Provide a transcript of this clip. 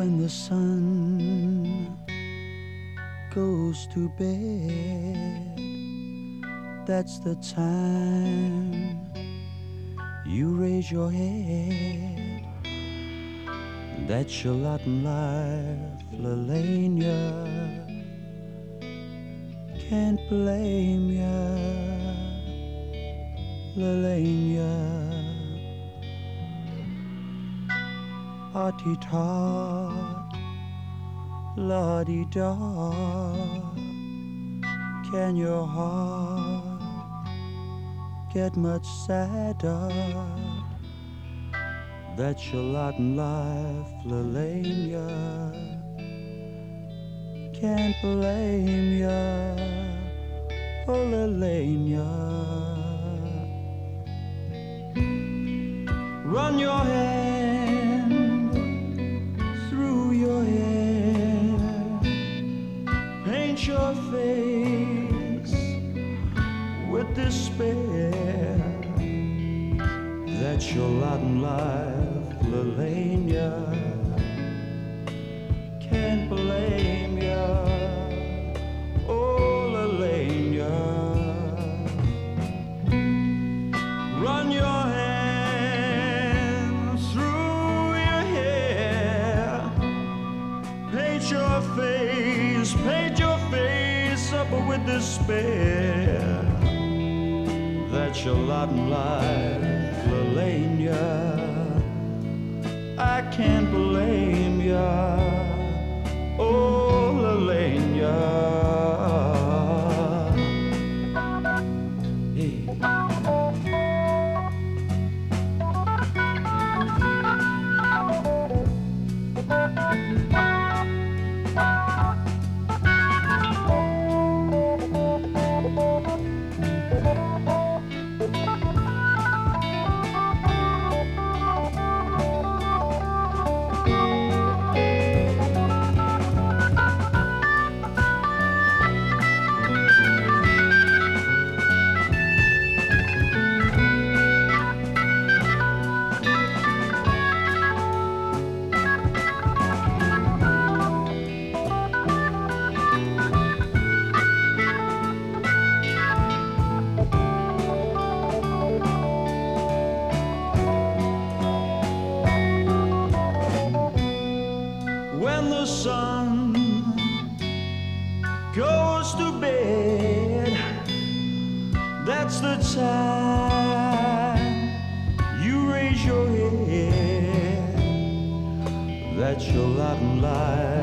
when the sun goes to bed, that's the time you raise your head. That's your lot in life, Lelania. Can't blame ya, Lelania. Hearty-tot, la-di-da. Can your heart get much sadder? That's your lot in life, Lelania. Can't blame ya, oh Lelania. Run your hand through your hair, paint your face with despair. That's your lot in life, Lelania. Can't blame ya, oh Lelania. Run your hand through your hair, paint your face up with despair. That's your lot in life, Lelania. I can't blame ya, oh Lelania. Hey. When the sun goes to bed, that's the time you raise your head. That's your lot in life,